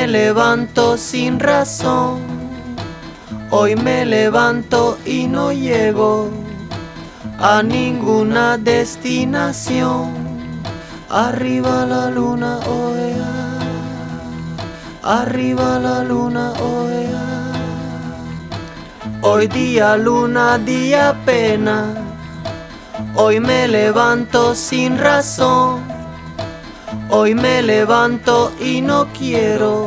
me levanto sin razón, hoy me levanto y no llego a ninguna destinación. Arriba la luna, oea, arriba la luna, oea. Hoy día luna, día pena, hoy me levanto sin razón, hoy me levanto y no quiero